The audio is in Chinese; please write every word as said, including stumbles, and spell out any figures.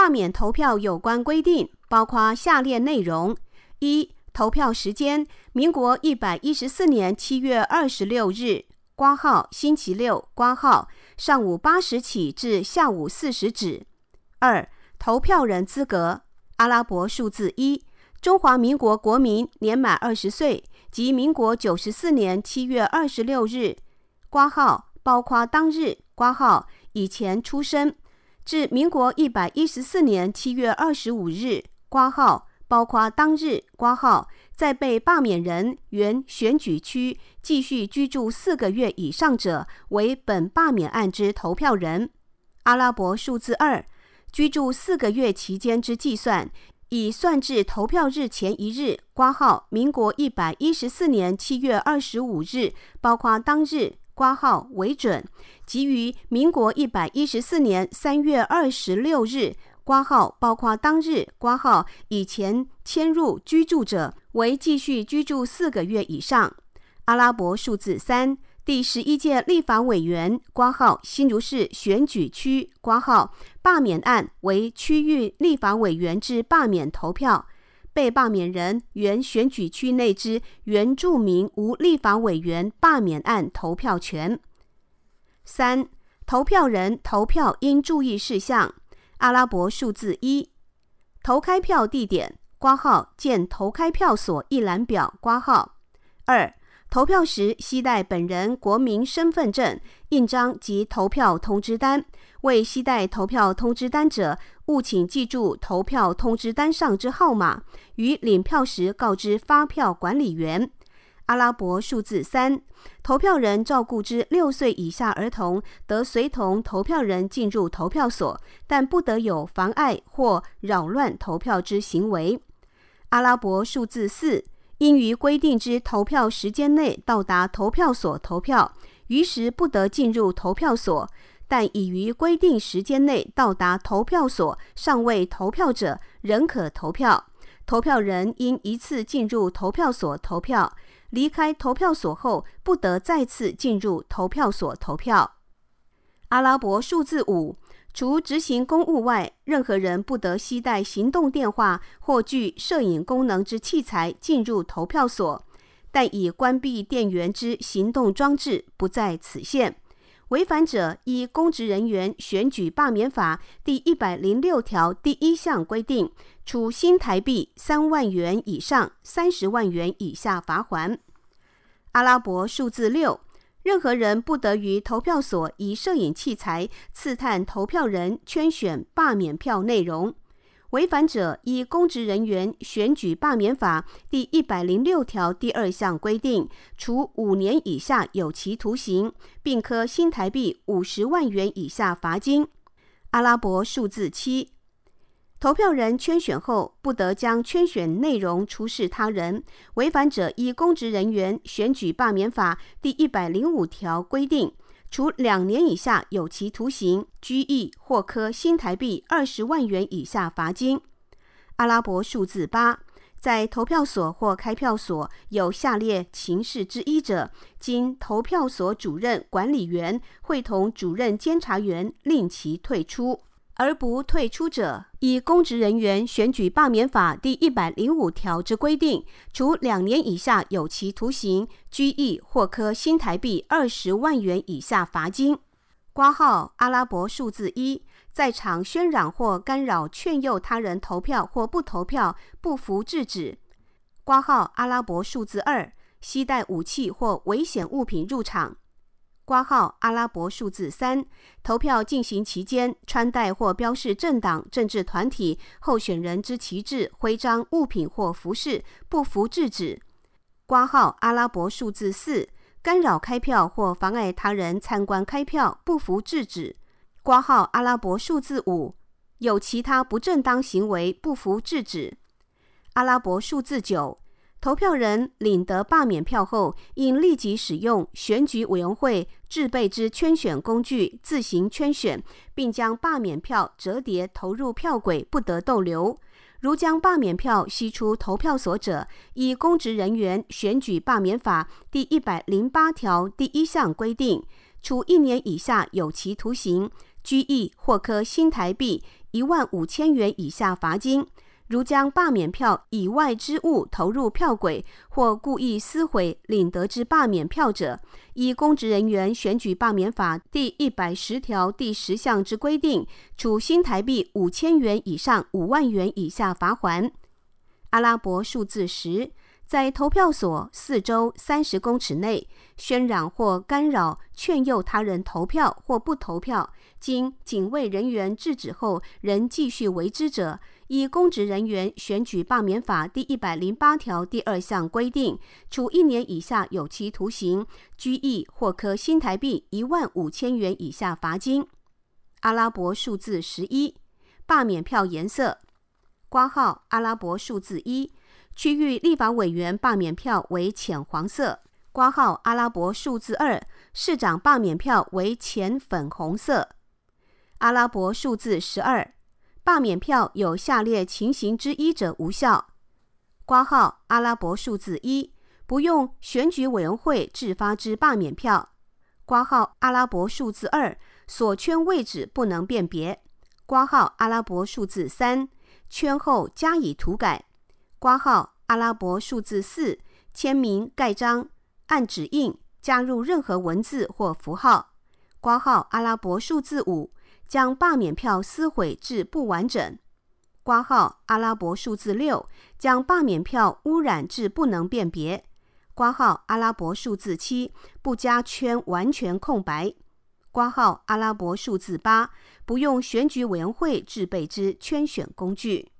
罢免投票有关规定包括下列内容：一、投票时间，民国一百一十四年七月二十六日（括号星期六）括号上午八时起至下午四时止。二、投票人资格，阿拉伯数字一，中华民国国民年满二十岁及民国九十四年七月二十六日（括号包括当日）括号以前出生，至民国一百一十四年七月二十五日（括号包括当日）括号在被罢免人原选举区继续居住四个月以上者为本罢免案之投票人。阿拉伯数字二，居住四个月期间之计算，以算至投票日前一日（括号民国一百一十四年七月二十五日）包括当日（括号为准），及于民国一百一十四年三月二十六日（括号包括当日）括号以前迁入居住者为继续居住四个月以上。阿拉伯数字三，第十一届立法委员（括号新竹市选举区）括号罢免案为区域立法委员之罢免投票，被罢免人原选举区内之原住民无立法委员罢免案投票权。三、投票人投票应注意事项，阿拉伯数字一，投开票地点（括号见投开票所一览表）括号。二、投票时携带本人国民身份证、印章及投票通知单，未携带投票通知单者，务请记住投票通知单上之号码，于领票时告知发票管理员。阿拉伯数字三，投票人照顾之六岁以下儿童得随同投票人进入投票所，但不得有妨碍或扰乱投票之行为。阿拉伯数字四，应于规定之投票时间内到达投票所投票，于时不得进入投票所，但已于规定时间内到达投票所尚未投票者，仍可投票。投票人应一次进入投票所投票，离开投票所后不得再次进入投票所投票。阿拉伯数字五，除执行公务外，任何人不得携带行动电话或具摄影功能之器材进入投票所，但已关闭电源之行动装置不在此限。违反者依公职人员选举罢免法第一百零六条第一项规定，处新台币三万元以上三十万元以下罚锾。阿拉伯数字六，任何人不得于投票所以摄影器材刺探投票人圈选罢免票内容。违反者依公职人员选举罢免法第一百零六条第二项规定，处五年以下有期徒刑，并科新台币五十万元以下罚金。阿拉伯数字七，投票人圈选后不得将圈选内容出示他人，违反者依公职人员选举罢免法第一百零五条规定，处两年以下有期徒刑、拘役或科新台币二十万元以下罚金。阿拉伯数字八，在投票所或开票所有下列情事之一者，经投票所主任管理员会同主任监察员令其退出，而不退出者，依公职人员选举罢免法第一百零五条之规定，处两年以下有期徒刑、拘役或科新台币二十万元以下罚金。括号阿拉伯数字一，在场渲染或干扰劝诱他人投票或不投票，不服制止。括号阿拉伯数字二，携带武器或危险物品入场。括号阿拉伯数字三，投票进行期间穿戴或标示政党、政治团体、候选人之旗帜、徽章、物品或服饰，不服制止。括号阿拉伯数字四，干扰开票或妨碍他人参观开票，不服制止。括号阿拉伯数字五，有其他不正当行为，不服制止。阿拉伯数字九，投票人领得罢免票后，应立即使用选举委员会制备之圈选工具自行圈选，并将罢免票折叠投入票轨，不得逗留。如将罢免票吸出投票所者，依公职人员选举罢免法第一百零八条第一项规定，处一年以下有期徒刑、拘役或科新台币一万五千元以下罚金。如将罢免票以外之物投入票轨，或故意撕毁领得之罢免票者，依公职人员选举罢免法第一百十条第十项之规定，处新台币五千元以上五万元以下罚锾。阿拉伯数字十，在投票所四周三十公尺内喧嚷或干扰、劝诱他人投票或不投票，经警卫人员制止后仍继续为之者，依公职人员选举罢免法第一百零八条第二项规定，处一年以下有期徒刑、拘役或科新台币一万五千元以下罚金。阿拉伯数字十一，罢免票颜色：括号阿拉伯数字一，区域立法委员罢免票为浅黄色；括号阿拉伯数字二，市长罢免票为浅粉红色。阿拉伯数字十二，罢免票有下列情形之一者无效：括号阿拉伯数字一，不用选举委员会制发之罢免票；括号阿拉伯数字二，所圈位置不能辨别；括号阿拉伯数字三，圈后加以涂改；括号阿拉伯数字四，签名、盖章、按指印加入任何文字或符号；括号阿拉伯数字五，将罢免票撕毁至不完整；括号阿拉伯数字六，将罢免票污染至不能辨别；括号阿拉伯数字七，不加圈完全空白；括号阿拉伯数字八，不用选举委员会制备之圈选工具。